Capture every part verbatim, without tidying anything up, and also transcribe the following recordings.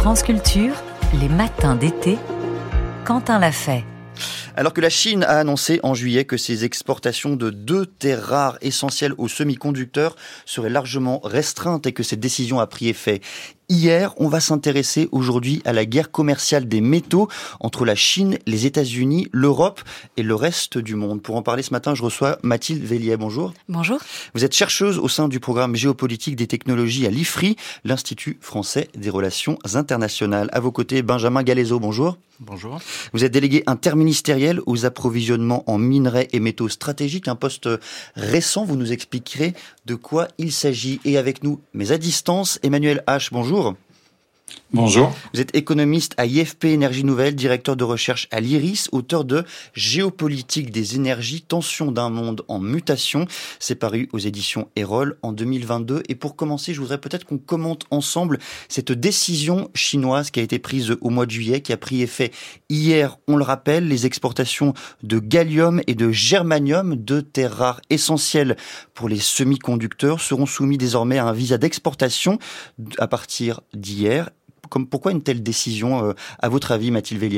France Culture, les matins d'été, Quentin l'a fait. Alors que la Chine a annoncé en juillet que ses exportations de deux terres rares essentielles aux semi-conducteurs seraient largement restreintes et que cette décision a pris effet hier, on va s'intéresser aujourd'hui à la guerre commerciale des métaux entre la Chine, les États-Unis, l'Europe et le reste du monde. Pour en parler ce matin, je reçois Mathilde Vellier. Bonjour. Bonjour. Vous êtes chercheuse au sein du programme géopolitique des technologies à l'I F R I, l'Institut français des relations internationales. À vos côtés, Benjamin Galezo. Bonjour. Bonjour. Vous êtes délégué interministériel aux approvisionnements en minerais et métaux stratégiques, un poste récent. Vous nous expliquerez de quoi il s'agit. Et avec nous, mais à distance, Emmanuel H. Bonjour. Bonjour. Vous êtes économiste à I F P Énergie Nouvelle, directeur de recherche à l'I R I S, auteur de Géopolitique des énergies, tension d'un monde en mutation. C'est paru aux éditions Erol en deux mille vingt-deux. Et pour commencer, je voudrais peut-être qu'on commente ensemble cette décision chinoise qui a été prise au mois de juillet, qui a pris effet hier. On le rappelle, les exportations de gallium et de germanium, deux terres rares essentielles pour les semi-conducteurs, seront soumis désormais à un visa d'exportation à partir d'hier. Comme, pourquoi une telle décision, euh, à votre avis, Mathilde Vellier ?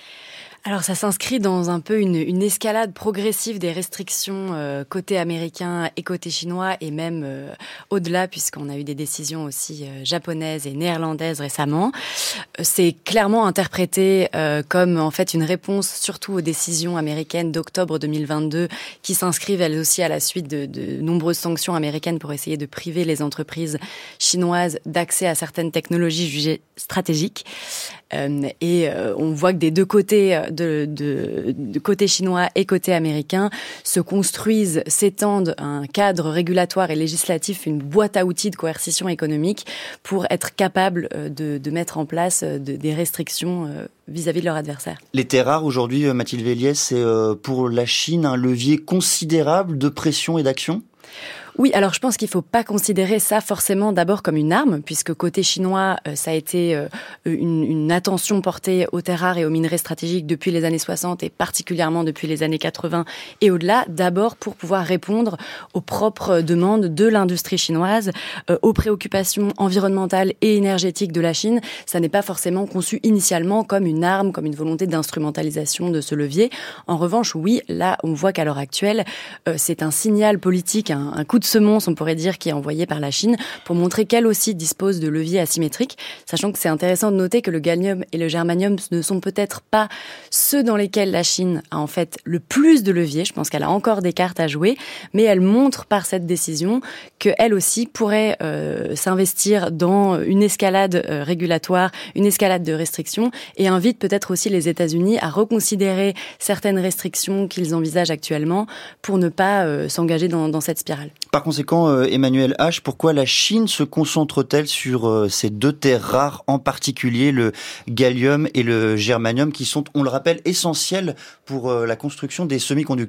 Alors ça s'inscrit dans un peu une, une escalade progressive des restrictions euh, côté américain et côté chinois et même euh, au-delà puisqu'on a eu des décisions aussi euh, japonaises et néerlandaises récemment. Euh, c'est clairement interprété euh, comme en fait une réponse surtout aux décisions américaines d'octobre deux mille vingt-deux qui s'inscrivent elles aussi à la suite de, de nombreuses sanctions américaines pour essayer de priver les entreprises chinoises d'accès à certaines technologies jugées stratégiques. Euh, et euh, on voit que des deux côtés, de, de, de côté chinois et côté américain, se construisent, s'étendent un cadre régulatoire et législatif, une boîte à outils de coercition économique pour être capable de, de mettre en place de, des restrictions euh, vis-à-vis de leurs adversaires. Les terres rares aujourd'hui, Mathilde Vellier, c'est euh, pour la Chine un levier considérable de pression et d'action ? Oui, alors je pense qu'il faut pas considérer ça forcément d'abord comme une arme, puisque côté chinois, euh, ça a été euh, une, une attention portée aux terres rares et aux minerais stratégiques depuis les années soixante et particulièrement depuis les années quatre-vingts et au-delà, d'abord pour pouvoir répondre aux propres demandes de l'industrie chinoise, euh, aux préoccupations environnementales et énergétiques de la Chine. Ça n'est pas forcément conçu initialement comme une arme, comme une volonté d'instrumentalisation de ce levier. En revanche, oui, là, on voit qu'à l'heure actuelle, euh, c'est un signal politique, un, un coup de semonce, on pourrait dire, qui est envoyé par la Chine pour montrer qu'elle aussi dispose de leviers asymétriques, sachant que c'est intéressant de noter que le gallium et le germanium ne sont peut-être pas ceux dans lesquels la Chine a en fait le plus de leviers. Je pense qu'elle a encore des cartes à jouer, mais elle montre par cette décision qu'elle aussi pourrait euh, s'investir dans une escalade euh, régulatoire, une escalade de restrictions, et invite peut-être aussi les États-Unis à reconsidérer certaines restrictions qu'ils envisagent actuellement pour ne pas euh, s'engager dans, dans cette spirale. Par conséquent, euh, Emmanuel H., pourquoi la Chine se concentre-t-elle sur euh, ces deux terres rares, en particulier le gallium et le germanium, qui sont, on le rappelle, essentiels pour euh, la construction des semi-conducteurs ?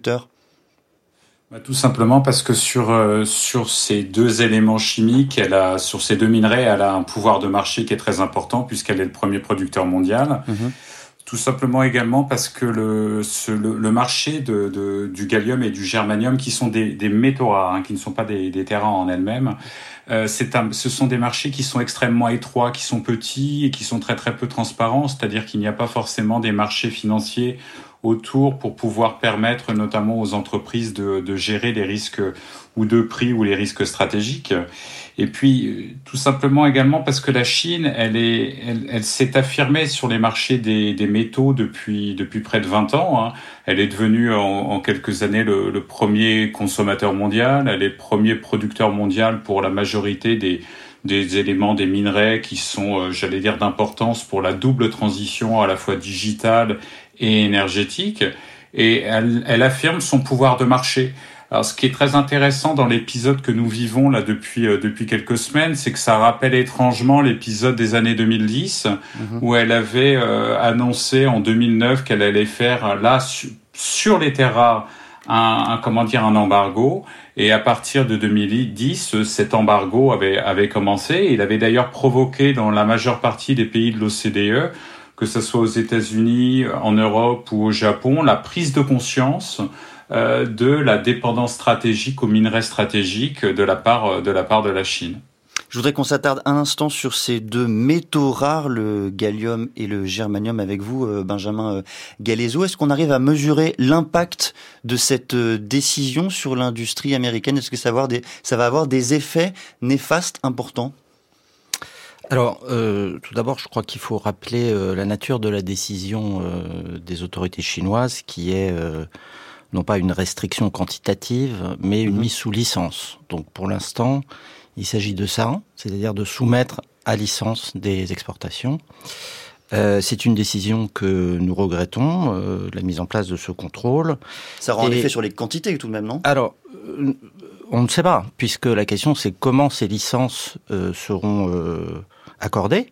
Bah, tout simplement parce que sur euh, sur ces deux éléments chimiques, elle a sur ces deux minerais, elle a un pouvoir de marché qui est très important puisqu'elle est le premier producteur mondial. Mmh. Tout simplement également parce que le, ce, le, le marché de, de, du gallium et du germanium, qui sont des, des métaux rares, hein, qui ne sont pas des, des terres rares en elles-mêmes, euh, c'est un, ce sont des marchés qui sont extrêmement étroits, qui sont petits et qui sont très très peu transparents, c'est-à-dire qu'il n'y a pas forcément des marchés financiers autour pour pouvoir permettre notamment aux entreprises de, de gérer les risques ou de prix ou les risques stratégiques. Et puis, tout simplement également parce que la Chine, elle est, elle, elle s'est affirmée sur les marchés des, des métaux depuis, depuis près de vingt ans. Hein. Elle est devenue en, en quelques années le, le premier consommateur mondial. Elle est le premier producteur mondial pour la majorité des, des éléments, des minerais qui sont, euh, j'allais dire, d'importance pour la double transition à la fois digitale et énergétique. Et elle, elle affirme son pouvoir de marché. Alors, ce qui est très intéressant dans l'épisode que nous vivons là depuis euh, depuis quelques semaines, c'est que ça rappelle étrangement l'épisode des années deux mille dix, mmh. où elle avait euh, annoncé en deux mille neuf qu'elle allait faire là su- sur les terres rares un, un comment dire un embargo. Et à partir de deux mille dix, cet embargo avait avait commencé. Il avait d'ailleurs provoqué dans la majeure partie des pays de l'O C D E, que ce soit aux États-Unis, en Europe ou au Japon, la prise de conscience euh, de la dépendance stratégique aux minerais stratégiques de la part de la part de la Chine. Je voudrais qu'on s'attarde un instant sur ces deux métaux rares, le gallium et le germanium, avec vous, Benjamin Galezo. Est-ce qu'on arrive à mesurer l'impact de cette décision sur l'industrie américaine? Est-ce que ça va avoir des, ça va avoir des effets néfastes importants? Alors, euh, tout d'abord, je crois qu'il faut rappeler euh, la nature de la décision euh, des autorités chinoises, qui est euh, non pas une restriction quantitative, mais une mmh. mise sous licence. Donc, pour l'instant, il s'agit de ça, c'est-à-dire de soumettre à licence des exportations. Euh, c'est une décision que nous regrettons, euh, la mise en place de ce contrôle. Ça aura un effet sur les quantités tout de même, non? Alors, euh, on ne sait pas, puisque la question c'est comment ces licences euh, seront euh, accordées.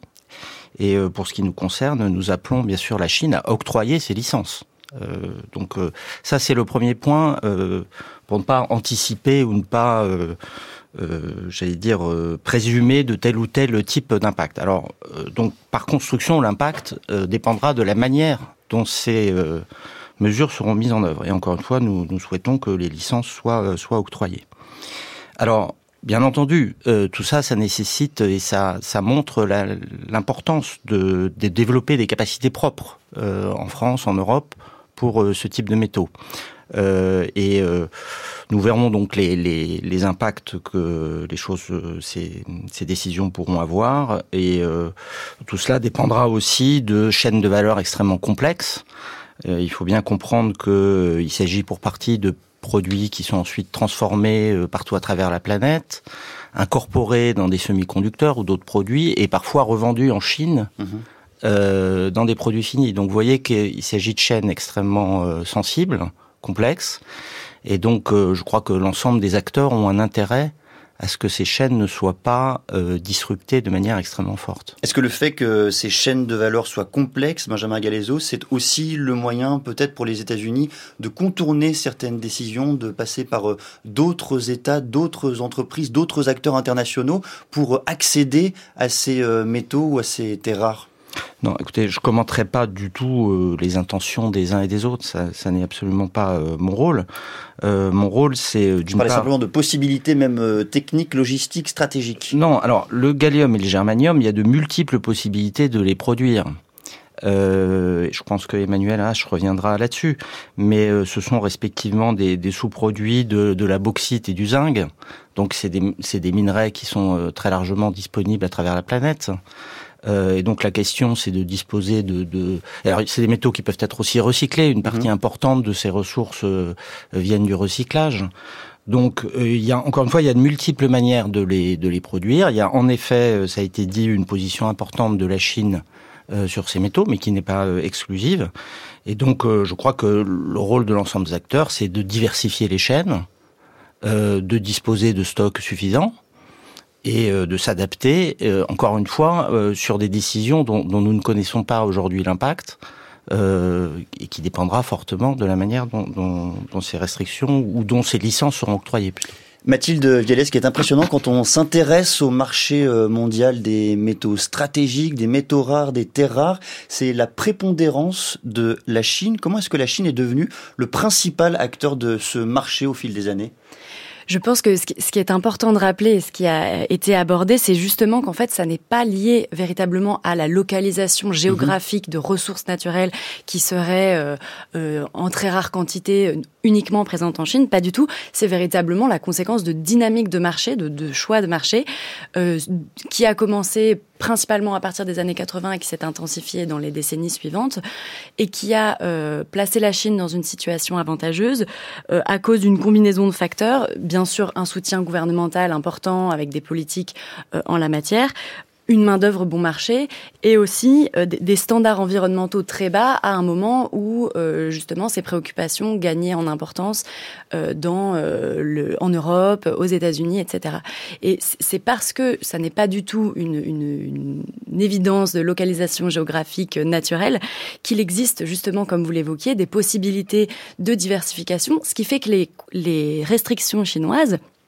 Et euh, pour ce qui nous concerne, nous appelons bien sûr la Chine à octroyer ces licences. Euh, donc euh, ça c'est le premier point, euh, pour ne pas anticiper ou ne pas... Euh, Euh, j'allais dire, euh, présumer de tel ou tel type d'impact. Alors, euh, donc, par construction, l'impact euh, dépendra de la manière dont ces euh, mesures seront mises en œuvre. Et encore une fois, nous, nous souhaitons que les licences soient, euh, soient octroyées. Alors, bien entendu, euh, tout ça, ça nécessite et ça, ça montre la, l'importance de, de développer des capacités propres euh, en France, en Europe, pour euh, ce type de métaux. Euh, et euh, nous verrons donc les, les, les impacts que les choses, ces, ces décisions pourront avoir. Et euh, tout cela dépendra aussi de chaînes de valeur extrêmement complexes. Euh, il faut bien comprendre qu'il euh, s'agit pour partie de produits qui sont ensuite transformés euh, partout à travers la planète, incorporés dans des semi-conducteurs ou d'autres produits, et parfois revendus en Chine. Mmh. Euh, dans des produits finis. Donc vous voyez qu'il s'agit de chaînes extrêmement euh, sensibles, complexes, et donc euh, je crois que l'ensemble des acteurs ont un intérêt à ce que ces chaînes ne soient pas euh, disruptées de manière extrêmement forte. Est-ce que le fait que ces chaînes de valeur soient complexes, Benjamin Galezo, c'est aussi le moyen peut-être pour les États-Unis de contourner certaines décisions, de passer par euh, d'autres États, d'autres entreprises, d'autres acteurs internationaux pour euh, accéder à ces euh, métaux ou à ces terres rares? Non, écoutez, je commenterai pas du tout euh, les intentions des uns et des autres. Ça, ça n'est absolument pas euh, mon rôle. Euh, mon rôle, c'est euh, d'une je parlais part... simplement de possibilités, même euh, techniques, logistiques, stratégiques. Non, alors le gallium et le germanium, il y a de multiples possibilités de les produire. Euh, je pense que Emmanuel H reviendra là-dessus, mais euh, ce sont respectivement des, des sous-produits de, de la bauxite et du zinc. Donc c'est des, c'est des minerais qui sont euh, très largement disponibles à travers la planète. Euh, et donc la question, c'est de disposer de, de... Alors c'est des métaux qui peuvent être aussi recyclés. Une partie mmh. importante de ces ressources euh, viennent du recyclage. Donc euh, il y a encore une fois, il y a de multiples manières de les de les produire. Il y a en effet, ça a été dit, une position importante de la Chine euh, sur ces métaux, mais qui n'est pas euh, exclusive. Et donc euh, je crois que le rôle de l'ensemble des acteurs, c'est de diversifier les chaînes, euh, de disposer de stocks suffisants, et de s'adapter, euh, encore une fois, euh, sur des décisions dont, dont nous ne connaissons pas aujourd'hui l'impact, euh, et qui dépendra fortement de la manière dont, dont, dont ces restrictions ou dont ces licences seront octroyées. Plutôt. Mathilde Viallet, ce qui est impressionnant quand on s'intéresse au marché mondial des métaux stratégiques, des métaux rares, des terres rares, c'est la prépondérance de la Chine. Comment est-ce que la Chine est devenue le principal acteur de ce marché au fil des années ? Je pense que ce qui est important de rappeler, et ce qui a été abordé, c'est justement qu'en fait, ça n'est pas lié véritablement à la localisation géographique de ressources naturelles qui seraient euh, euh, en très rare quantité uniquement présentes en Chine. Pas du tout. C'est véritablement la conséquence de dynamique de marché, de, de choix de marché, euh, qui a commencé principalement à partir des années quatre-vingts et qui s'est intensifié dans les décennies suivantes et qui a euh, placé la Chine dans une situation avantageuse euh, à cause d'une combinaison de facteurs. Bien sûr, un soutien gouvernemental important avec des politiques euh, en la matière, une main-d'œuvre bon marché et aussi euh, des standards environnementaux très bas à un moment où euh, justement ces préoccupations gagnaient en importance euh, dans euh, le, en Europe, aux États-Unis, et cetera. Et c'est parce que ça n'est pas du tout une, une, une évidence de localisation géographique naturelle qu'il existe justement, comme vous l'évoquiez, des possibilités de diversification, ce qui fait que les, les restrictions chinoises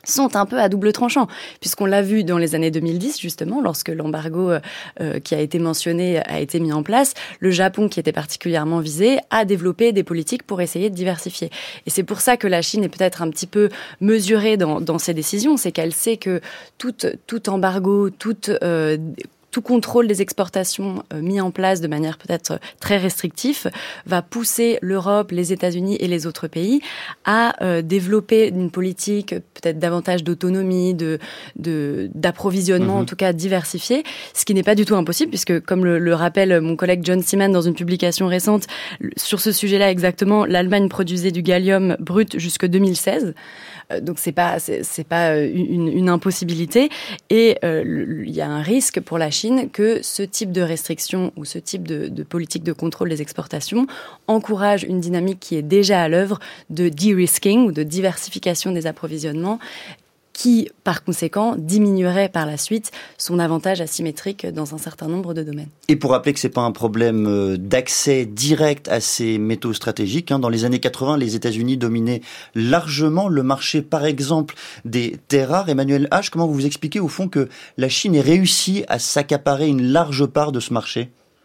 sont un peu à double tranchant, puisqu'on l'a vu dans les années deux mille dix, justement, lorsque l'embargo euh, qui a été mentionné a été mis en place, le Japon, qui était particulièrement visé, a développé des politiques pour essayer de diversifier. Et c'est pour ça que la Chine est peut-être un petit peu mesurée dans, dans ses décisions, c'est qu'elle sait que tout, tout embargo, toute... Euh, tout contrôle des exportations euh, mis en place de manière peut-être très restrictive va pousser l'Europe, les États-Unis et les autres pays à euh, développer une politique peut-être davantage d'autonomie, de, de, d'approvisionnement, mmh. en tout cas diversifié, ce qui n'est pas du tout impossible puisque, comme le, le rappelle mon collègue John Seaman dans une publication récente, sur ce sujet-là exactement, l'Allemagne produisait du gallium brut jusqu'en deux mille seize. Donc c'est pas c'est, c'est pas une, une impossibilité et euh, il y a un risque pour la Chine que ce type de restriction ou ce type de, de politique de contrôle des exportations encourage une dynamique qui est déjà à l'œuvre de de-risking ou de diversification des approvisionnements, qui, par conséquent, diminuerait par la suite son avantage asymétrique dans un certain nombre de domaines. Et pour rappeler que c'est pas un problème d'accès direct à ces métaux stratégiques, hein, dans les années quatre-vingts, les États-Unis dominaient largement le marché, par exemple, des terres rares. Emmanuel H., comment vous vous expliquez au fond que la Chine ait réussi à s'accaparer une large part de ce marché ?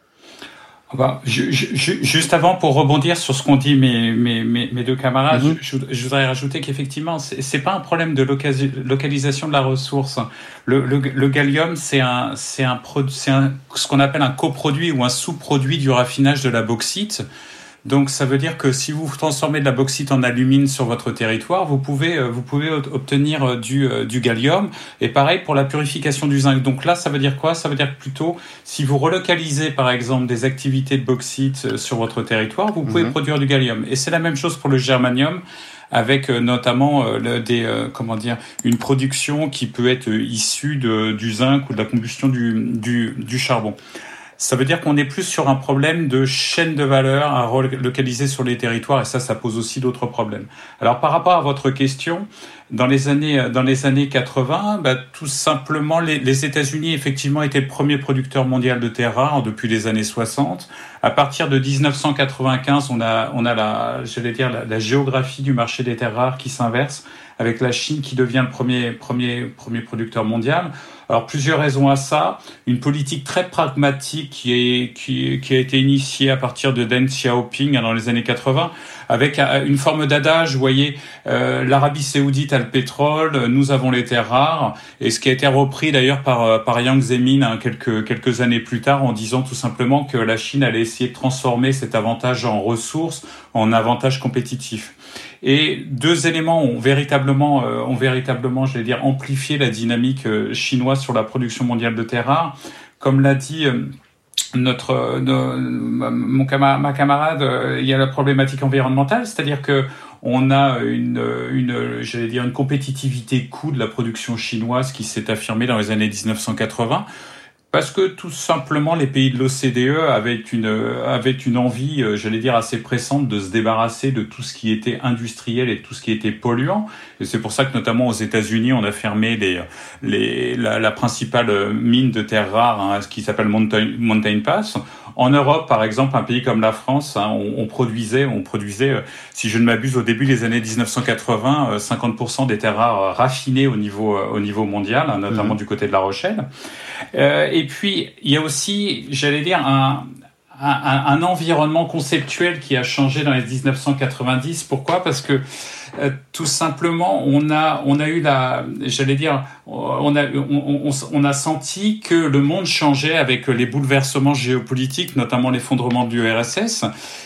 Bah, je, je, juste avant, pour rebondir sur ce qu'ont dit mes, mes, mes, mes deux camarades, mm-hmm. je, je voudrais rajouter qu'effectivement, c'est, c'est pas un problème de locasi- localisation de la ressource. Le, le, le gallium, c'est un, c'est un, c'est un, ce qu'on appelle un coproduit ou un sous-produit du raffinage de la bauxite. Donc, ça veut dire que si vous transformez de la bauxite en alumine sur votre territoire, vous pouvez, vous pouvez obtenir du, du gallium. Et pareil pour la purification du zinc. Donc là, ça veut dire quoi ? Ça veut dire que plutôt, si vous relocalisez, par exemple, des activités de bauxite sur votre territoire, vous pouvez mmh. produire du gallium. Et c'est la même chose pour le germanium, avec euh, notamment euh, le, des euh, comment dire une production qui peut être issue de, du zinc ou de la combustion du, du, du charbon. Ça veut dire qu'on est plus sur un problème de chaîne de valeur à relocaliser sur les territoires, et ça, ça pose aussi d'autres problèmes. Alors, par rapport à votre question, dans les années, dans les années quatre-vingts, bah, tout simplement, les, les États-Unis, effectivement, étaient le premier producteur mondial de terres rares depuis les années soixante. À partir de dix-neuf cent quatre-vingt-quinze, on a, on a la, j'allais dire, la, la géographie du marché des terres rares qui s'inverse, avec la Chine qui devient le premier, premier, premier producteur mondial. Alors, plusieurs raisons à ça. Une politique très pragmatique qui, est, qui, qui a été initiée à partir de Deng Xiaoping dans les années quatre-vingts, avec une forme d'adage, vous voyez, euh, l'Arabie Saoudite a le pétrole, nous avons les terres rares, et ce qui a été repris d'ailleurs par, par Jiang Zemin hein, quelques, quelques années plus tard, en disant tout simplement que la Chine allait essayer de transformer cet avantage en ressources, en avantage compétitif. Et deux éléments ont véritablement, euh, ont véritablement, je vais dire, amplifié la dynamique euh, chinoise sur la production mondiale de terres rares. Comme l'a dit euh, notre, euh, no, mon camarade, ma camarade, euh, il y a la problématique environnementale, c'est-à-dire que on a une, une, j'allais dire, une compétitivité coût de la production chinoise qui s'est affirmée dans les années dix-neuf cent quatre-vingts. Parce que tout simplement les pays de l'O C D E avaient une avaient une envie, j'allais dire assez pressante, de se débarrasser de tout ce qui était industriel et tout ce qui était polluant. Et c'est pour ça que notamment aux États-Unis, on a fermé les les la, la principale mine de terres rares, hein, ce qui s'appelle Mountain, Mountain Pass. En Europe, par exemple, un pays comme la France, hein, on, on produisait, on produisait, si je ne m'abuse, au début des années dix-neuf cent quatre-vingts, cinquante pour cent des terres rares raffinées au niveau au niveau mondial, hein, notamment mmh. du côté de La Rochelle. Euh, et puis, il y a aussi, j'allais dire, un, un, un environnement conceptuel qui a changé dans les dix-neuf cent quatre-vingt-dix. Pourquoi ? Parce que euh, tout simplement, on a, on a eu la, j'allais dire, on a, on, on, on a senti que le monde changeait avec les bouleversements géopolitiques, notamment l'effondrement de l'U R S S.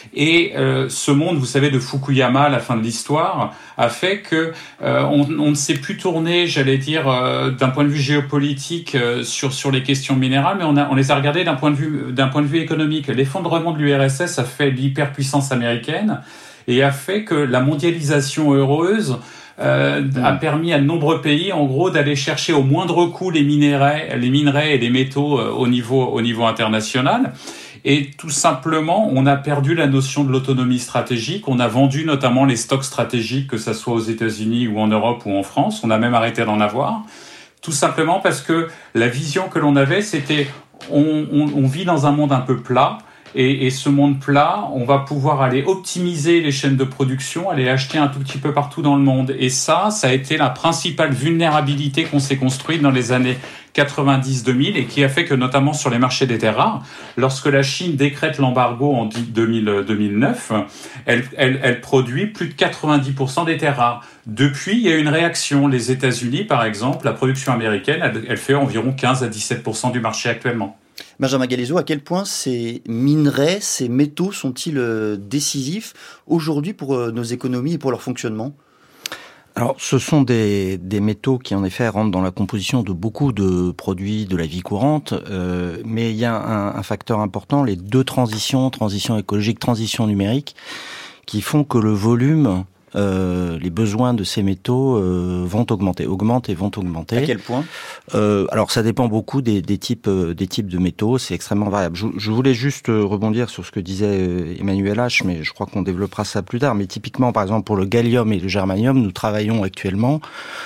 Et euh, ce monde, vous savez, de Fukuyama, à la fin de l'histoire, a fait que euh, on, on ne s'est plus tourné, j'allais dire, euh, d'un point de vue géopolitique euh, sur sur les questions minérales, mais on a on les a regardées d'un point de vue d'un point de vue économique. L'effondrement de l'U R S S a fait l'hyperpuissance américaine et a fait que la mondialisation heureuse Euh, mmh. a permis à de nombreux pays, en gros, d'aller chercher au moindre coût les minerais, les minerais et les métaux euh, au niveau, au niveau international. Et tout simplement, on a perdu la notion de l'autonomie stratégique. On a vendu notamment les stocks stratégiques, que ça soit aux États-Unis ou en Europe ou en France. On a même arrêté d'en avoir. Tout simplement parce que la vision que l'on avait, c'était on, on, on vit dans un monde un peu plat. Et, et ce monde plat, on va pouvoir aller optimiser les chaînes de production, aller acheter un tout petit peu partout dans le monde. Et ça, ça a été la principale vulnérabilité qu'on s'est construite dans les années quatre-vingt-dix deux mille et qui a fait que, notamment sur les marchés des terres rares, lorsque la Chine décrète l'embargo en deux mille, deux mille neuf, elle, elle, elle produit plus de quatre-vingt-dix pour cent des terres rares. Depuis, il y a une réaction. Les États-Unis, par exemple, la production américaine, elle, elle fait environ quinze à dix-sept pour cent du marché actuellement. Benjamin Galezo, à quel point ces minerais, ces métaux sont-ils décisifs aujourd'hui pour nos économies et pour leur fonctionnement ? Alors, ce sont des, des métaux qui, en effet, rentrent dans la composition de beaucoup de produits de la vie courante, euh, mais il y a un, un facteur important, les deux transitions, transition écologique, transition numérique, qui font que le volume, euh, les besoins de ces métaux euh, vont augmenter, augmentent et vont augmenter. À quel point ? euh, Alors, ça dépend beaucoup des, des types, euh, des types de métaux, c'est extrêmement variable. Je, je voulais juste rebondir sur ce que disait Emmanuel H, mais je crois qu'on développera ça plus tard. Mais typiquement, par exemple, pour le gallium et le germanium, nous travaillons actuellement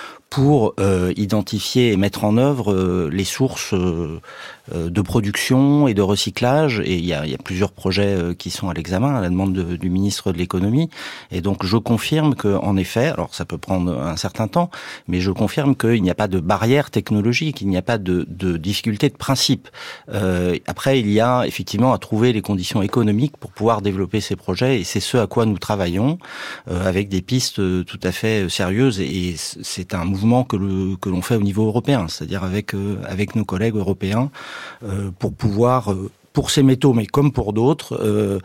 pour euh, identifier et mettre en œuvre euh, les sources euh, de production et de recyclage. Et il y a, il y a plusieurs projets euh, qui sont à l'examen à la demande de, du ministre de l'économie. Et donc je confirme que, en effet, alors ça peut prendre un certain temps, mais je confirme qu'il n'y a pas de barrière technologique, il n'y a pas de, de difficulté de principe. Euh, après, il y a effectivement à trouver les conditions économiques pour pouvoir développer ces projets, et c'est ce à quoi nous travaillons euh, avec des pistes tout à fait sérieuses. Et c'est un mouvement que, le, que l'on fait au niveau européen, c'est-à-dire avec euh, avec nos collègues européens, euh, pour pouvoir, euh, pour ces métaux, mais comme pour d'autres, euh,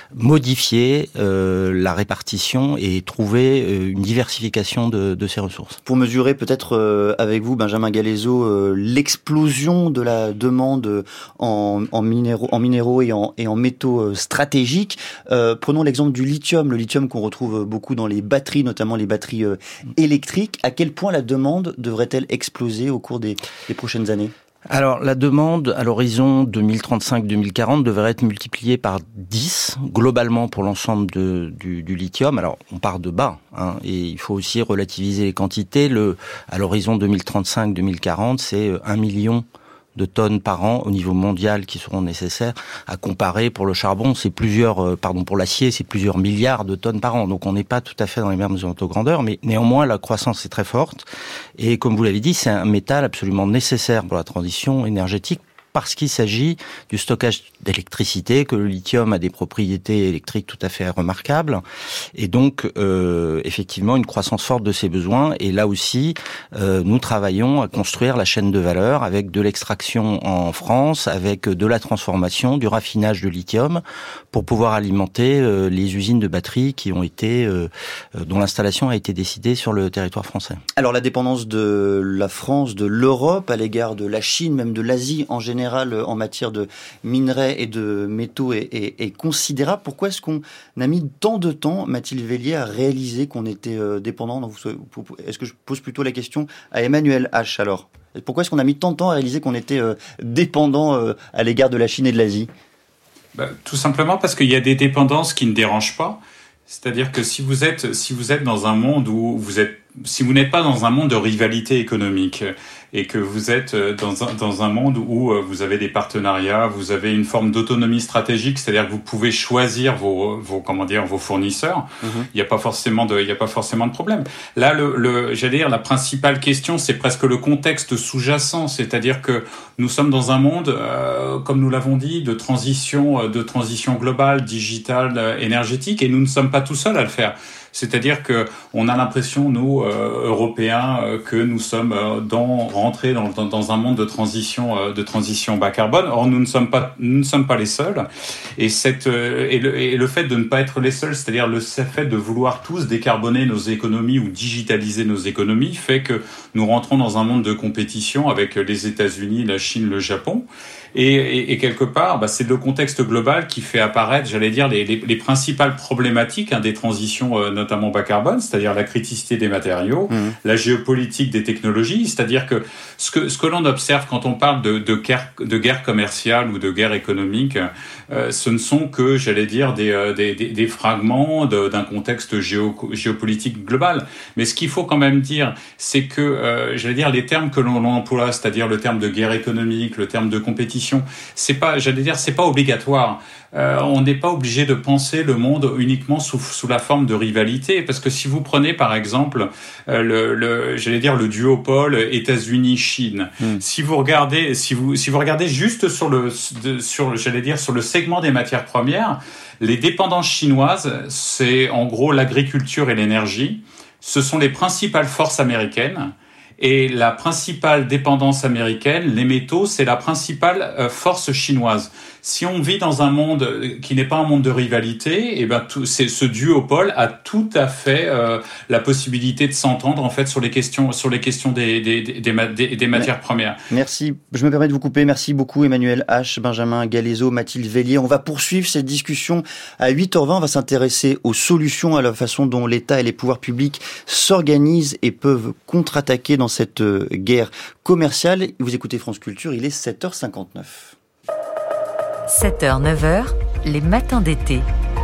modifier euh, la répartition et trouver euh, une diversification de, de ces ressources. Pour mesurer peut-être euh, avec vous, Benjamin Galezo, euh, l'explosion de la demande en, en minéraux, en minéraux et en, et en métaux euh, stratégiques, euh, prenons l'exemple du lithium, le lithium qu'on retrouve beaucoup dans les batteries, notamment les batteries euh, électriques. À quel point la demande devrait-elle exploser au cours des, des prochaines années ? Alors, la demande à l'horizon deux mille trente-cinq deux mille quarante devrait être multipliée par dix, globalement, pour l'ensemble de, du, du lithium. Alors, on part de bas, hein, et il faut aussi relativiser les quantités. Le, à l'horizon deux mille trente-cinq deux mille quarante, c'est un million de tonnes par an au niveau mondial qui seront nécessaires, à comparer pour le charbon, c'est plusieurs, euh, pardon, pour l'acier, c'est plusieurs milliards de tonnes par an. Donc on n'est pas tout à fait dans les mêmes ordres de grandeur, mais néanmoins la croissance est très forte. Et comme vous l'avez dit, c'est un métal absolument nécessaire pour la transition énergétique, parce qu'il s'agit du stockage d'électricité, que le lithium a des propriétés électriques tout à fait remarquables, et donc euh, effectivement une croissance forte de ses besoins. Et là aussi, euh, nous travaillons à construire la chaîne de valeur avec de l'extraction en France, avec de la transformation, du raffinage de lithium, pour pouvoir alimenter euh, les usines de batteries qui ont été, euh, dont l'installation a été décidée sur le territoire français. Alors la dépendance de la France, de l'Europe à l'égard de la Chine, même de l'Asie en général, en matière de minerais et de métaux est, est, est considérable. Pourquoi est-ce qu'on a mis tant de temps, Mathilde Vellier, à réaliser qu'on était euh, dépendant ? Est-ce que je pose plutôt la question à Emmanuel H alors ? Pourquoi est-ce qu'on a mis tant de temps à réaliser qu'on était euh, dépendant euh, à l'égard de la Chine et de l'Asie ? Bah, tout simplement parce qu'il y a des dépendances qui ne dérangent pas. C'est-à-dire que si vous êtes, si vous êtes dans un monde où vous êtes, si vous n'êtes pas dans un monde de rivalité économique et que vous êtes dans un, dans un monde où vous avez des partenariats, vous avez une forme d'autonomie stratégique, c'est-à-dire que vous pouvez choisir vos, vos comment dire, vos fournisseurs, il mm-hmm. n'y a pas forcément de, il n'y a pas forcément de problème. Là, le, le, j'allais dire, la principale question, c'est presque le contexte sous-jacent, c'est-à-dire que nous sommes dans un monde, euh, comme nous l'avons dit, de transition, de transition globale, digitale, énergétique, et nous ne sommes pas tout seuls à le faire. C'est-à-dire que on a l'impression, nous, euh, Européens, euh, que nous sommes euh, dans, rentrés dans, dans, dans un monde de transition, euh, de transition bas carbone. Or, nous ne sommes pas, nous ne sommes pas les seuls. Et, cette, euh, et, le, et le fait de ne pas être les seuls, c'est-à-dire le fait de vouloir tous décarboner nos économies ou digitaliser nos économies, fait que nous rentrons dans un monde de compétition avec les États-Unis, la Chine, le Japon. Et, et, et quelque part, bah, c'est le contexte global qui fait apparaître, j'allais dire, les, les, les principales problématiques hein, des transitions, euh, notamment bas carbone, c'est-à-dire la criticité des matériaux, mmh. la géopolitique des technologies, c'est-à-dire que ce que, ce que l'on observe quand on parle de, de, guerre, de guerre commerciale ou de guerre économique, euh, ce ne sont que, j'allais dire, des, euh, des, des, des fragments de, d'un contexte géo, géopolitique global. Mais ce qu'il faut quand même dire, c'est que, euh, j'allais dire, les termes que l'on emploie, c'est-à-dire le terme de guerre économique, le terme de compétition, c'est pas, j'allais dire, c'est pas obligatoire. Euh, on n'est pas obligé de penser le monde uniquement sous, sous la forme de rivalité, parce que si vous prenez par exemple euh, le, le, j'allais dire le duopole États-Unis-Chine, mmh. si vous regardez, si vous si vous regardez juste sur le de, sur j'allais dire sur le segment des matières premières, les dépendances chinoises, c'est en gros l'agriculture et l'énergie, ce sont les principales forces américaines. Et la principale dépendance américaine, les métaux, c'est la principale euh, force chinoise. Si on vit dans un monde qui n'est pas un monde de rivalité, et ben tout, c'est, ce duopole a tout à fait euh, la possibilité de s'entendre en fait sur les questions, sur les questions des, des, des, des, des matières premières. Merci. Je me permets de vous couper. Merci beaucoup Emmanuel H, Benjamin Galezo, Mathilde Vellier. On va poursuivre cette discussion à huit heures vingt. On va s'intéresser aux solutions, à la façon dont l'État et les pouvoirs publics s'organisent et peuvent contre-attaquer dans cette guerre commerciale. Vous écoutez France Culture, il est sept heures cinquante-neuf. sept heures neuf heures, les matins d'été.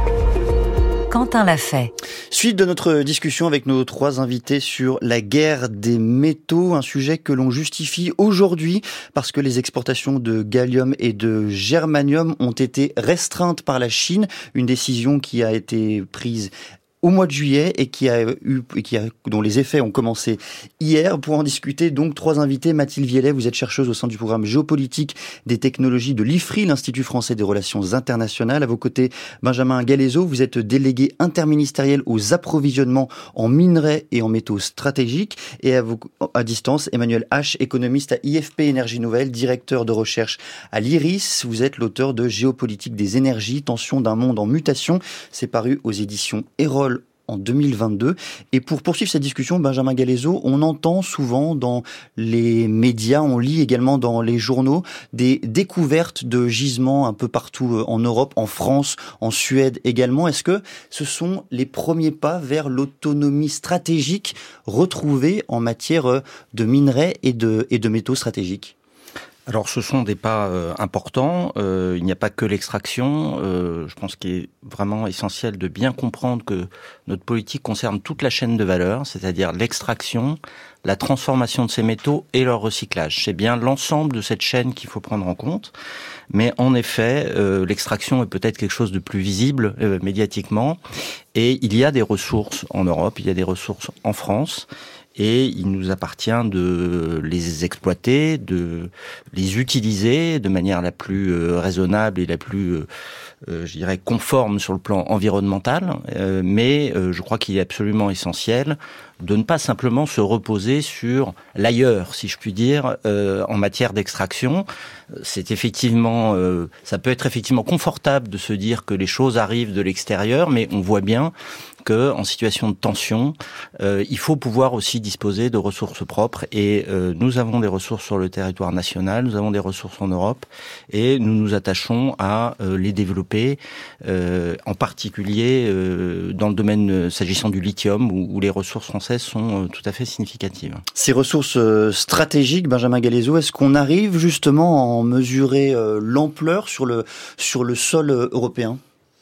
Quentin Lafay. Suite de notre discussion avec nos trois invités sur la guerre des métaux, un sujet que l'on justifie aujourd'hui parce que les exportations de gallium et de germanium ont été restreintes par la Chine, une décision qui a été prise au mois de juillet et qui a eu, qui a, dont les effets ont commencé hier. Pour en discuter, donc, trois invités. Mathilde Viellet, vous êtes chercheuse au sein du programme géopolitique des technologies de l'I F R I, l'Institut français des relations internationales. À vos côtés, Benjamin Galezo, vous êtes délégué interministériel aux approvisionnements en minerais et en métaux stratégiques. Et à, vos, à distance, Emmanuel H, économiste à I F P Énergie Nouvelle, directeur de recherche à l'I R I S. Vous êtes l'auteur de Géopolitique des énergies, tension d'un monde en mutation. C'est paru aux éditions Erol en deux mille vingt-deux. Et pour poursuivre cette discussion, Benjamin Galezo, on entend souvent dans les médias, on lit également dans les journaux, des découvertes de gisements un peu partout en Europe, en France, en Suède également. Est-ce que ce sont les premiers pas vers l'autonomie stratégique retrouvée en matière de minerais et de, et de métaux stratégiques ? Alors, ce sont des pas euh, importants. Euh, il n'y a pas que l'extraction. Euh, je pense qu'il est vraiment essentiel de bien comprendre que notre politique concerne toute la chaîne de valeur, c'est-à-dire l'extraction, la transformation de ces métaux et leur recyclage. C'est bien l'ensemble de cette chaîne qu'il faut prendre en compte. Mais en effet, euh, l'extraction est peut-être quelque chose de plus visible euh, médiatiquement. Et il y a des ressources en Europe, il y a des ressources en France. Et il nous appartient de les exploiter, de les utiliser de manière la plus raisonnable et la plus, euh, je dirais, conforme sur le plan environnemental. Euh, mais euh, je crois qu'il est absolument essentiel de ne pas simplement se reposer sur l'ailleurs, si je puis dire, euh, en matière d'extraction. C'est effectivement, euh, ça peut être effectivement confortable de se dire que les choses arrivent de l'extérieur, mais on voit bien que en situation de tension, euh, il faut pouvoir aussi disposer de ressources propres. Et euh, nous avons des ressources sur le territoire national, nous avons des ressources en Europe, et nous nous attachons à euh, les développer, euh, en particulier euh, dans le domaine, euh, s'agissant du lithium, où, où les ressources françaises sont euh, tout à fait significatives. Ces ressources euh, stratégiques, Benjamin Galezo, est-ce qu'on arrive justement à en mesurer euh, l'ampleur sur le, sur le sol euh, européen ?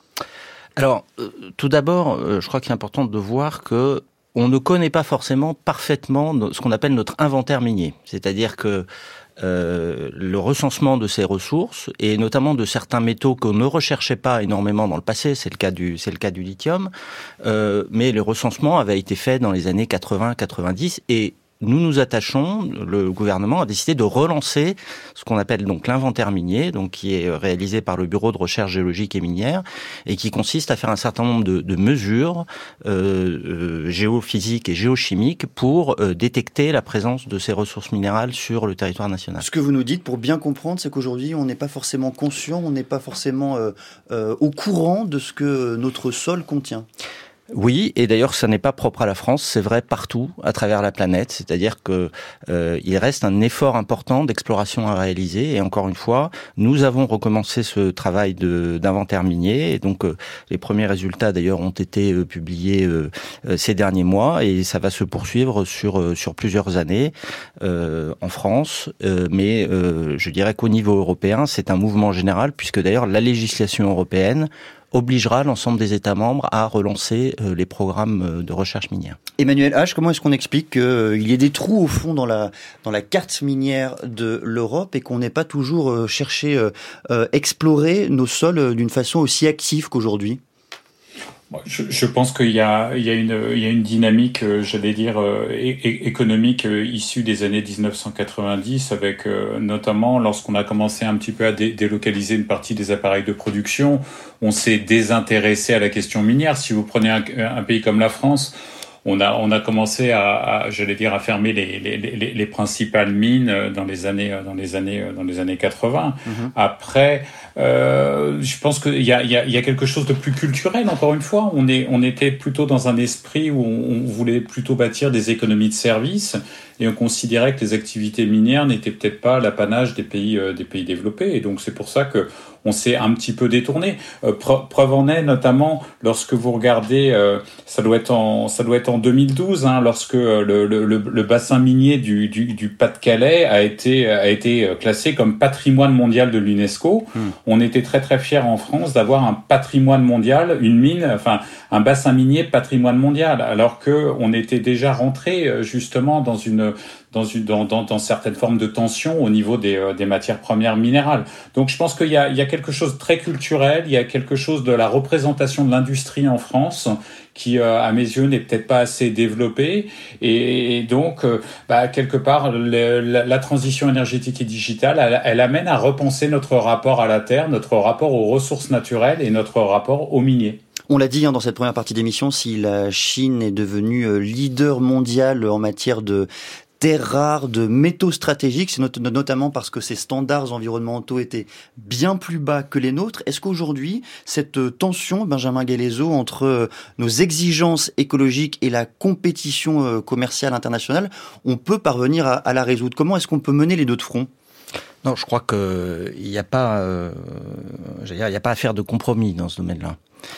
Alors, euh, tout d'abord, euh, je crois qu'il est important de voir que on ne connaît pas forcément parfaitement ce qu'on appelle notre inventaire minier. C'est-à-dire que euh, le recensement de ces ressources, et notamment de certains métaux qu'on ne recherchait pas énormément dans le passé, c'est le cas du, c'est le cas du lithium, euh, mais le recensement avait été fait dans les années quatre-vingts quatre-vingt-dix, et nous nous attachons, le gouvernement a décidé de relancer ce qu'on appelle donc l'inventaire minier, donc qui est réalisé par le Bureau de recherche géologique et minière, et qui consiste à faire un certain nombre de, de mesures euh, euh, géophysiques et géochimiques pour euh, détecter la présence de ces ressources minérales sur le territoire national. Ce que vous nous dites, pour bien comprendre, c'est qu'aujourd'hui, on n'est pas forcément conscient, on n'est pas forcément euh, euh, au courant de ce que notre sol contient. Oui, et d'ailleurs, ça n'est pas propre à la France, c'est vrai partout à travers la planète. C'est-à-dire que euh, il reste un effort important d'exploration à réaliser. Et encore une fois, nous avons recommencé ce travail de, d'inventaire minier. Et donc, euh, les premiers résultats d'ailleurs ont été euh, publiés euh, euh, ces derniers mois, et ça va se poursuivre sur euh, sur plusieurs années euh, en France. Euh, mais euh, je dirais qu'au niveau européen, c'est un mouvement général, puisque d'ailleurs la législation européenne obligera l'ensemble des États membres à relancer euh, les programmes de recherche minière. Emmanuel H, comment est-ce qu'on explique qu'il euh, y ait des trous au fond dans la dans la carte minière de l'Europe et qu'on n'ait pas toujours euh, cherché euh, euh, explorer nos sols euh, d'une façon aussi active qu'aujourd'hui ? Je, je pense qu'il y a, il y a une, il y a une dynamique, euh, j'allais dire, euh, é- économique euh, issue des années dix-neuf cent quatre-vingt-dix, avec euh, notamment lorsqu'on a commencé un petit peu à dé- délocaliser une partie des appareils de production, on s'est désintéressé à la question minière. Si vous prenez un, un pays comme la France, on a, on a commencé à, à j'allais dire, à fermer les, les, les, les principales mines dans les années, dans les années, dans les années quatre-vingts. Mmh. Après, euh, je pense qu'il y a, il y a, il y a quelque chose de plus culturel. Encore une fois, on est, on était plutôt dans un esprit où on, on voulait plutôt bâtir des économies de services. Et on considérait que les activités minières n'étaient peut-être pas l'apanage des pays, euh, des pays développés. Et donc c'est pour ça que on s'est un petit peu détourné. Euh, preuve en est notamment lorsque vous regardez, euh, ça doit être en, ça doit être en deux mille douze, hein, lorsque le, le, le, le bassin minier du, du, du Pas-de-Calais a été, a été classé comme patrimoine mondial de l'UNESCO. Mmh. On était très très fiers en France d'avoir un patrimoine mondial, une mine, enfin un bassin minier patrimoine mondial, alors que on était déjà rentré justement dans une Dans, une, dans, dans, dans certaines formes de tension au niveau des, euh, des matières premières minérales. Donc je pense qu'il y a, il y a quelque chose de très culturel, il y a quelque chose de la représentation de l'industrie en France qui, euh, à mes yeux, n'est peut-être pas assez développée. Et, et donc, euh, bah, quelque part, le, la, la transition énergétique et digitale, elle, elle amène à repenser notre rapport à la Terre, notre rapport aux ressources naturelles et notre rapport aux miniers. On l'a dit hein, dans cette première partie d'émission, si la Chine est devenue leader mondial en matière de terres rares, de métaux stratégiques, c'est not- notamment parce que ces standards environnementaux étaient bien plus bas que les nôtres. Est-ce qu'aujourd'hui, cette tension, Benjamin Galezo, entre nos exigences écologiques et la compétition commerciale internationale, on peut parvenir à, à la résoudre ? Comment est-ce qu'on peut mener les deux de front ? Non, je crois que il n'y a pas, euh, j'allais dire, il n'y a pas à faire de compromis dans ce domaine-là.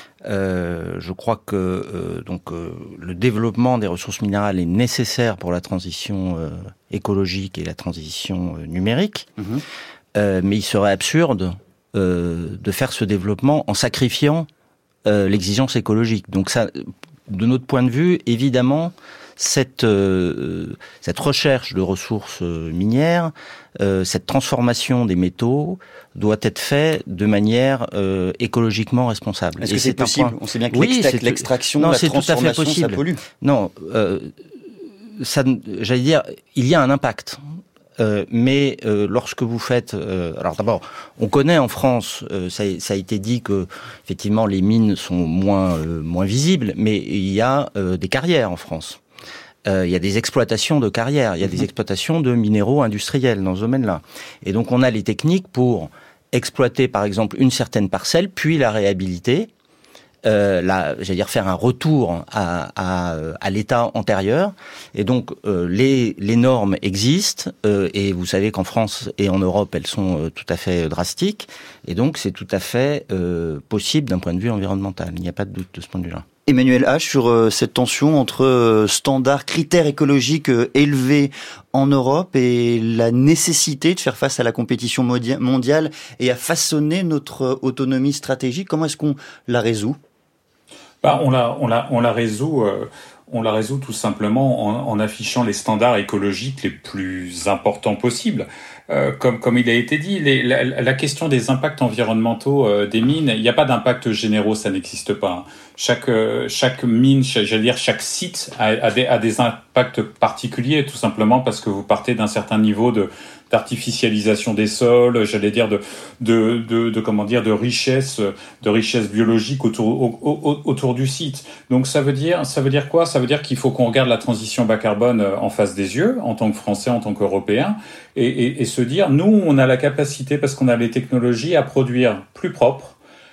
Euh, je crois que euh, donc euh, le développement des ressources minérales est nécessaire pour la transition euh, écologique et la transition euh, numérique, mmh. euh, mais il serait absurde euh, de faire ce développement en sacrifiant euh, l'exigence écologique. Donc ça, de notre point de vue, évidemment, cette euh, cette recherche de ressources minières, euh, cette transformation des métaux doit être faite de manière euh, écologiquement responsable. Est-ce que Et c'est, c'est possible ? Point... On sait bien que oui, l'extraction, l'extraction non, la c'est transformation, tout à fait possible. Ça pollue. Non, euh, ça, j'allais dire, il y a un impact. Euh, mais euh, lorsque vous faites, euh, alors d'abord, on connaît en France, euh, ça, ça a été dit que effectivement les mines sont moins euh, moins visibles, mais il y a euh, des carrières en France. Euh, il y a des exploitations de carrières, il y a des exploitations de minéraux industriels dans ce domaine-là. Et donc on a les techniques pour exploiter par exemple une certaine parcelle, puis la réhabiliter. Euh, là, j'allais dire faire un retour à, à, à l'état antérieur. Et donc, euh, les, les normes existent. Euh, et vous savez qu'en France et en Europe, elles sont euh, tout à fait drastiques. Et donc, c'est tout à fait euh, possible d'un point de vue environnemental. Il n'y a pas de doute de ce point de vue-là. Emmanuel H, sur euh, cette tension entre euh, standards, critères écologiques euh, élevés en Europe et la nécessité de faire face à la compétition modia- mondiale et à façonner notre euh, autonomie stratégique, comment est-ce qu'on la résout ? Bah, on la, on la, on la résout, euh, on la résout tout simplement en, en affichant les standards écologiques les plus importants possibles. Euh, comme, comme il a été dit, les, la, la question des impacts environnementaux euh, des mines, il n'y a pas d'impact généraux, ça n'existe pas. Chaque, euh, chaque mine, chaque, j'allais dire chaque site a, a, des, a des impacts particuliers, tout simplement parce que vous partez d'un certain niveau de d'artificialisation des sols, j'allais dire de, de, de, de comment dire, de richesse, de richesse biologique autour, au, au, autour du site. Donc ça veut dire, ça veut dire quoi ? Ça veut dire qu'il faut qu'on regarde la transition bas carbone en face des yeux, en tant que Français, en tant qu'Européens, et, et, et se dire, nous, on a la capacité, parce qu'on a les technologies, à produire plus propre,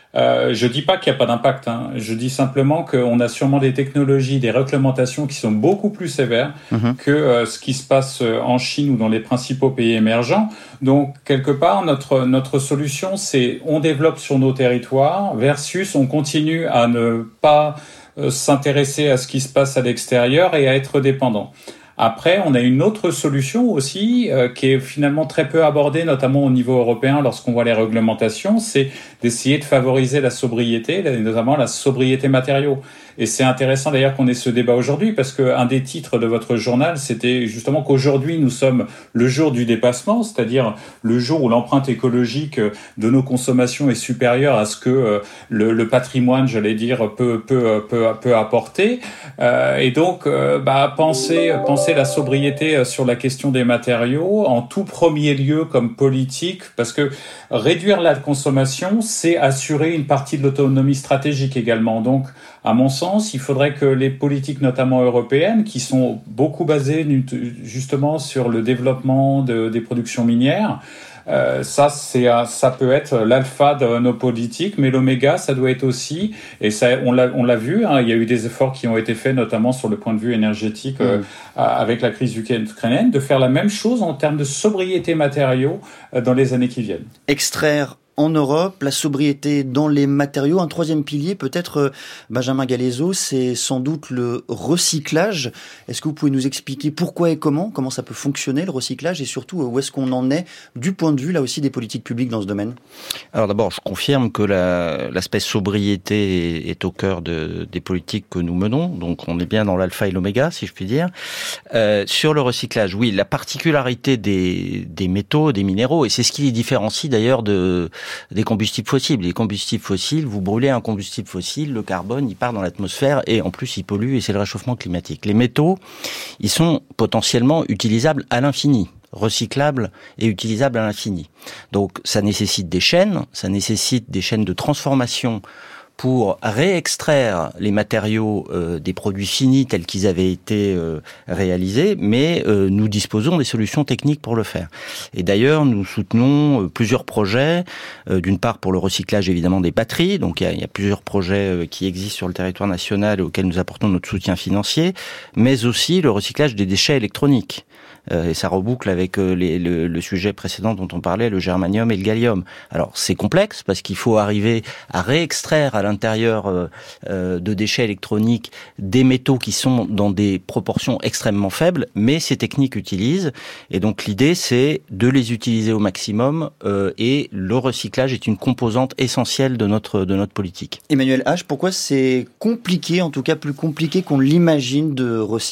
Euh, je dis pas qu'il n'y a pas d'impact, hein. Je dis simplement qu'on a sûrement des technologies, des réglementations qui sont beaucoup plus sévères mmh. que euh, ce qui se passe en Chine ou dans les principaux pays émergents. Donc, quelque part, notre, notre solution, c'est on développe sur nos territoires versus on continue à ne pas euh, s'intéresser à ce qui se passe à l'extérieur et à être dépendant. Après, on a une autre solution aussi euh, qui est finalement très peu abordée, notamment au niveau européen lorsqu'on voit les réglementations, c'est d'essayer de favoriser la sobriété, notamment la sobriété matériaux. Et c'est intéressant d'ailleurs qu'on ait ce débat aujourd'hui parce qu'un des titres de votre journal, c'était justement qu'aujourd'hui nous sommes le jour du dépassement, c'est-à-dire le jour où l'empreinte écologique de nos consommations est supérieure à ce que le, le patrimoine, j'allais dire, peut, peut, peut, peut apporter. Euh, et donc, euh, bah, penser, penser la sobriété sur la question des matériaux en tout premier lieu comme politique, parce que réduire la consommation, c'est assurer une partie de l'autonomie stratégique également. Donc, à mon sens, il faudrait que les politiques, notamment européennes, qui sont beaucoup basées justement sur le développement de, des productions minières, euh, ça, c'est, ça peut être l'alpha de nos politiques, mais l'oméga, ça doit être aussi, et ça, on l'a, on l'a vu, hein, il y a eu des efforts qui ont été faits, notamment sur le point de vue énergétique, mmh. euh, avec la crise ukrainienne, de faire la même chose en termes de sobriété matériaux euh, dans les années qui viennent. Extraire en Europe, la sobriété dans les matériaux. Un troisième pilier, peut-être, Benjamin Galezo, c'est sans doute le recyclage. Est-ce que vous pouvez nous expliquer pourquoi et comment, comment ça peut fonctionner le recyclage et surtout où est-ce qu'on en est du point de vue là aussi des politiques publiques dans ce domaine ? Alors d'abord, je confirme que la, l'aspect sobriété est, est au cœur de, des politiques que nous menons. Donc on est bien dans l'alpha et l'oméga, si je puis dire. Euh, sur le recyclage, oui, la particularité des, des métaux, des minéraux, et c'est ce qui les différencie d'ailleurs de des combustibles fossiles. Les combustibles fossiles, vous brûlez un combustible fossile, le carbone, il part dans l'atmosphère et en plus il pollue et c'est le réchauffement climatique. Les métaux, ils sont potentiellement utilisables à l'infini, recyclables et utilisables à l'infini. Donc ça nécessite des chaînes, ça nécessite des chaînes de transformation pour réextraire les matériaux euh, des produits finis tels qu'ils avaient été euh, réalisés, mais euh, nous disposons des solutions techniques pour le faire. Et d'ailleurs, nous soutenons euh, plusieurs projets, euh, d'une part pour le recyclage évidemment des batteries, donc il y a, il y a plusieurs projets euh, qui existent sur le territoire national auxquels nous apportons notre soutien financier, mais aussi le recyclage des déchets électroniques. Euh, et ça reboucle avec euh, les, le, le sujet précédent dont on parlait, le germanium et le gallium. Alors c'est complexe parce qu'il faut arriver à réextraire à l'intérieur euh, euh, de déchets électroniques des métaux qui sont dans des proportions extrêmement faibles, mais ces techniques utilisent. Et donc l'idée c'est de les utiliser au maximum euh, et le recyclage est une composante essentielle de notre de notre politique. Emmanuel H, pourquoi c'est compliqué, en tout cas plus compliqué qu'on l'imagine de recycler ?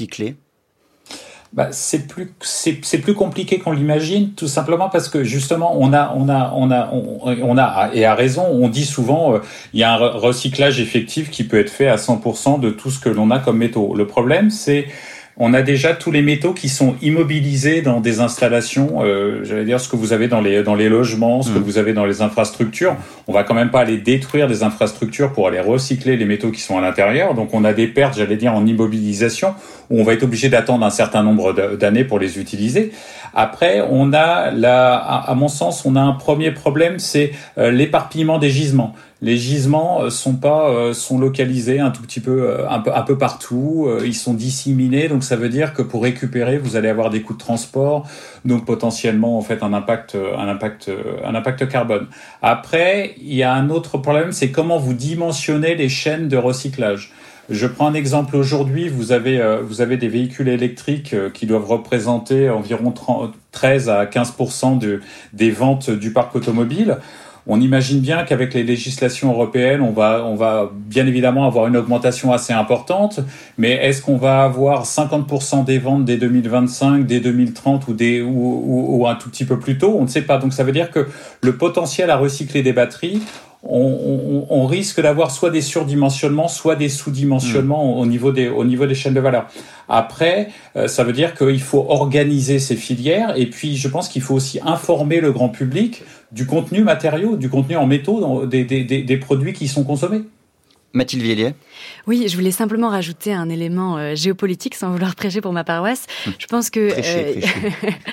Bah, c'est plus c'est c'est plus compliqué qu'on l'imagine, tout simplement parce que justement on a on a on a on, on a et à raison, on dit souvent euh, il y a un recyclage effectif qui peut être fait à cent pour cent de tout ce que l'on a comme métaux. Le problème c'est on a déjà tous les métaux qui sont immobilisés dans des installations, euh, j'allais dire ce que vous avez dans les dans les logements, ce mmh. que vous avez dans les infrastructures. On va quand même pas aller détruire des infrastructures pour aller recycler les métaux qui sont à l'intérieur. Donc on a des pertes, j'allais dire, en immobilisation où on va être obligé d'attendre un certain nombre d'années pour les utiliser. Après, on a la, à mon sens, on a un premier problème, c'est euh, l'éparpillement des gisements. Les gisements sont pas euh, sont localisés un tout petit peu euh, un peu un peu partout, euh, ils sont disséminés, donc ça veut dire que pour récupérer, vous allez avoir des coûts de transport, donc potentiellement en fait un impact un impact un impact carbone. Après, il y a un autre problème, c'est comment vous dimensionnez les chaînes de recyclage. Je prends un exemple aujourd'hui, vous avez euh, vous avez des véhicules électriques euh, qui doivent représenter environ trente, treize à quinze pour cent de des ventes du parc automobile. On imagine bien qu'avec les législations européennes, on va, on va bien évidemment avoir une augmentation assez importante, mais est-ce qu'on va avoir cinquante pour cent des ventes dès deux mille vingt-cinq, dès deux mille trente ou, des, ou, ou, ou un tout petit peu plus tôt ? On ne sait pas. Donc ça veut dire que le potentiel à recycler des batteries, on, on, on risque d'avoir soit des surdimensionnements, soit des sous-dimensionnements mmh. au niveau des, au niveau des chaînes de valeur. Après, euh, ça veut dire qu'il faut organiser ces filières et puis je pense qu'il faut aussi informer le grand public du contenu matériau, du contenu en métaux, des, des, des, des produits qui sont consommés. Mathilde Vielier. Oui, je voulais simplement rajouter un élément euh, géopolitique sans vouloir prêcher pour ma paroisse. Je pense que prêcher, prêcher.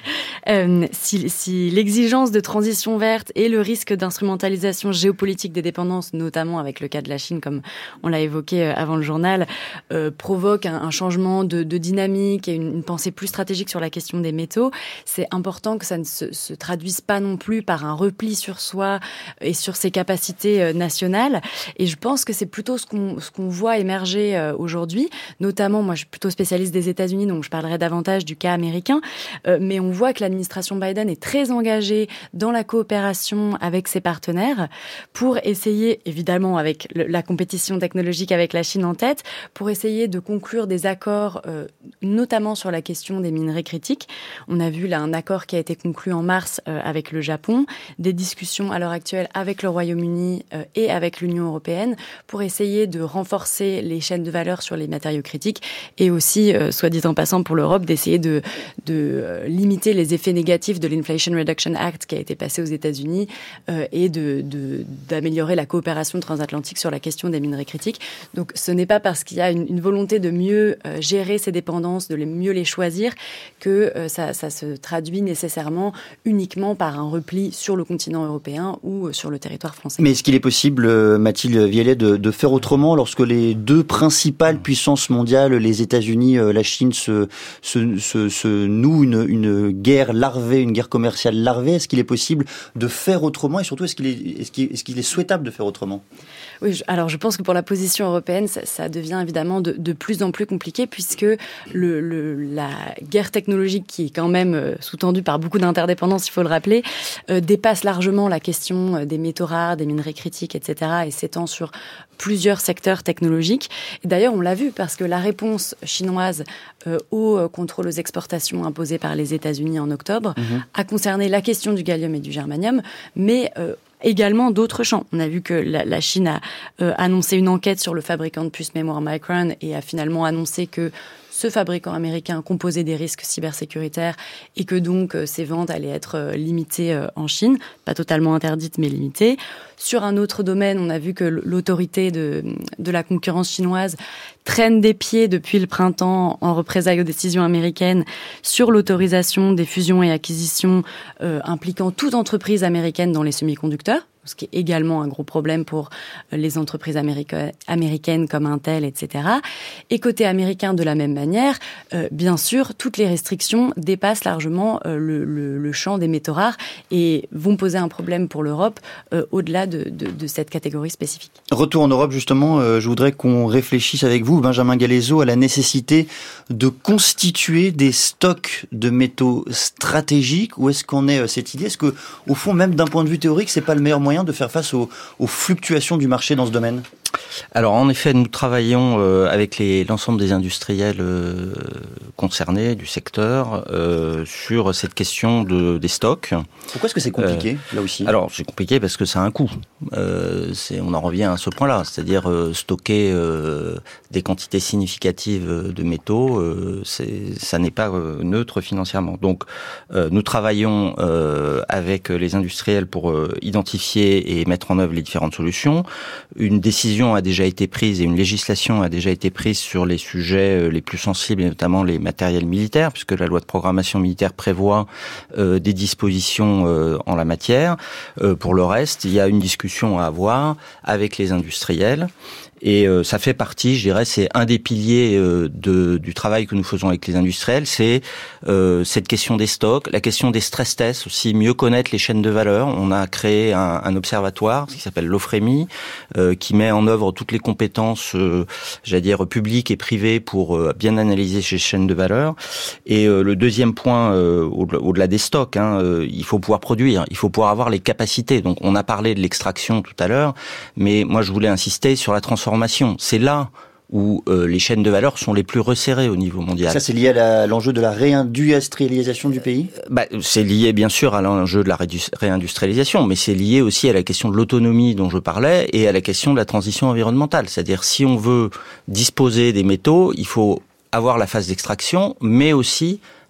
euh, si, si l'exigence de transition verte et le risque d'instrumentalisation géopolitique des dépendances, notamment avec le cas de la Chine, comme on l'a évoqué avant le journal, euh, provoque un, un changement de, de dynamique et une, une pensée plus stratégique sur la question des métaux, c'est important que ça ne se, se traduise pas non plus par un repli sur soi et sur ses capacités euh, nationales. Et je pense que c'est plutôt ce qu'on, ce qu'on voit émerger euh, aujourd'hui, notamment, moi je suis plutôt spécialiste des États-Unis, donc je parlerai davantage du cas américain, euh, mais on voit que l'administration Biden est très engagée dans la coopération avec ses partenaires pour essayer, évidemment avec le, la compétition technologique avec la Chine en tête, pour essayer de conclure des accords, euh, notamment sur la question des minerais critiques. On a vu là un accord qui a été conclu en mars euh, avec le Japon, des discussions à l'heure actuelle avec le Royaume-Uni euh, et avec l'Union européenne pour essayer de renforcer les chaînes de valeur sur les matériaux critiques et aussi, euh, soit dit en passant pour l'Europe, d'essayer de, de euh, limiter les effets négatifs de l'Inflation Reduction Act qui a été passé aux États-Unis euh, et de, de, d'améliorer la coopération transatlantique sur la question des minerais critiques. Donc ce n'est pas parce qu'il y a une, une volonté de mieux euh, gérer ces dépendances, de les, mieux les choisir, que euh, ça, ça se traduit nécessairement uniquement par un repli sur le continent européen ou euh, sur le territoire français. Mais est-ce qu'il est possible, Mathilde Vielier, de, de faire autrement lorsque les deux principales puissances mondiales, les États-Unis, la Chine, se, se, se, se nouent une, une guerre larvée, une guerre commerciale larvée? Est-ce qu'il est possible de faire autrement et surtout est-ce qu'il est, est-ce qu'il est, est-ce qu'il est souhaitable de faire autrement? Oui, je, alors je pense que pour la position européenne, ça, ça devient évidemment de, de plus en plus compliqué puisque le, le, la guerre technologique qui est quand même euh, sous-tendue par beaucoup d'interdépendances, il faut le rappeler, euh, dépasse largement la question des métaux rares, des minerais critiques, et cetera et s'étend sur plusieurs secteurs technologiques. Et d'ailleurs, on l'a vu parce que la réponse chinoise euh, au euh, contrôle aux exportations imposé par les États-Unis en octobre mmh. a concerné la question du gallium et du germanium, mais euh, également d'autres champs. On a vu que la, la Chine a euh, annoncé une enquête sur le fabricant de puces mémoire Micron et a finalement annoncé que ce fabricant américain composait des risques cybersécuritaires et que donc euh, ses ventes allaient être euh, limitées euh, en Chine, pas totalement interdites mais limitées. Sur un autre domaine, on a vu que l'autorité de, de la concurrence chinoise traîne des pieds depuis le printemps en représailles aux décisions américaines sur l'autorisation des fusions et acquisitions euh, impliquant toute entreprise américaine dans les semi-conducteurs, ce qui est également un gros problème pour les entreprises américa- américaines comme Intel, et cetera. Et côté américain, de la même manière, euh, bien sûr, toutes les restrictions dépassent largement euh, le, le, le champ des métaux rares et vont poser un problème pour l'Europe euh, au-delà de, de, de cette catégorie spécifique. Retour en Europe, justement, euh, je voudrais qu'on réfléchisse avec vous, Benjamin Galezo, à la nécessité de constituer des stocks de métaux stratégiques. Où est-ce qu'en est euh, cette idée? Est-ce que, au fond, même d'un point de vue théorique, c'est pas le meilleur moyen de faire face aux, aux fluctuations du marché dans ce domaine? Alors en effet, nous travaillons euh, avec les, l'ensemble des industriels euh, concernés du secteur euh, sur cette question de, des stocks. Pourquoi est-ce que c'est compliqué, euh, là aussi? Alors c'est compliqué parce que ça a un coût. Euh, c'est, on en revient à ce point-là, c'est-à-dire euh, stocker euh, des quantités significatives de métaux, euh, c'est, ça n'est pas euh, neutre financièrement. Donc euh, nous travaillons euh, avec les industriels pour euh, identifier et mettre en œuvre les différentes solutions. Une décision a déjà été prise et une législation a déjà été prise sur les sujets les plus sensibles et notamment les matériels militaires, puisque la loi de programmation militaire prévoit euh, des dispositions euh, en la matière. Euh, pour le reste, il y a une discussion à avoir avec les industriels. Et euh, ça fait partie, je dirais, c'est un des piliers euh, de, du travail que nous faisons avec les industriels, c'est euh, cette question des stocks, la question des stress tests aussi, mieux connaître les chaînes de valeur. On a créé un, un observatoire qui s'appelle l'OFREMI, euh, qui met en œuvre toutes les compétences, euh, j'allais dire, publiques et privées pour euh, bien analyser ces chaînes de valeur. Et euh, le deuxième point, euh, au-delà, au-delà des stocks, hein, euh, il faut pouvoir produire, il faut pouvoir avoir les capacités. Donc on a parlé de l'extraction tout à l'heure, mais moi je voulais insister sur la transformation. C'est là où euh, les chaînes de valeur sont les plus resserrées au niveau mondial. Ça, c'est lié à la, l'enjeu de la réindustrialisation du pays ? bah, C'est lié bien sûr à l'enjeu de la réindustrialisation, mais c'est lié aussi à la question de l'autonomie dont je parlais et à la question de la transition environnementale. C'est-à-dire, si on veut disposer des métaux, il faut avoir la phase d'extraction, mais aussi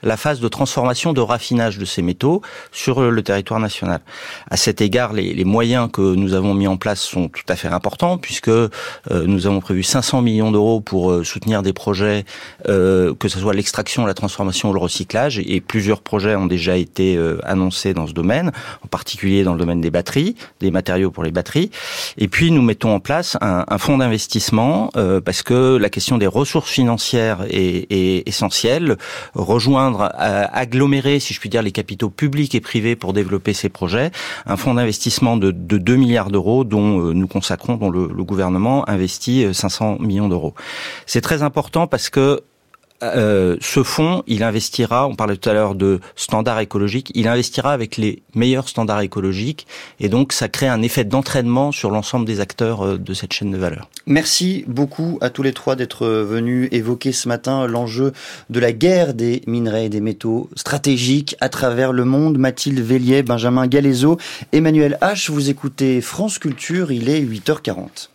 la phase de transformation, de raffinage de ces métaux sur le territoire national. À cet égard, les, les moyens que nous avons mis en place sont tout à fait importants, puisque euh, nous avons prévu cinq cents millions d'euros pour euh, soutenir des projets, euh, que ce soit l'extraction, la transformation ou le recyclage, et plusieurs projets ont déjà été euh, annoncés dans ce domaine, en particulier dans le domaine des batteries, des matériaux pour les batteries. Et puis nous mettons en place un, un fonds d'investissement, euh, parce que la question des ressources financières est, est essentielle. Rejoindre, euh, agglomérer, si je puis dire, les capitaux publics et privés pour développer ces projets. Un fonds d'investissement de, de deux milliards d'euros dont euh, nous consacrons, dont le, le gouvernement investit cinq cents millions d'euros. C'est très important parce que Euh, ce fonds, il investira, on parlait tout à l'heure de standards écologiques, il investira avec les meilleurs standards écologiques et donc ça crée un effet d'entraînement sur l'ensemble des acteurs de cette chaîne de valeur. Merci beaucoup à tous les trois d'être venus évoquer ce matin l'enjeu de la guerre des minerais et des métaux stratégiques à travers le monde. Mathilde Vellier, Benjamin Galezo, Emmanuel H. Vous écoutez France Culture, il est huit heures quarante.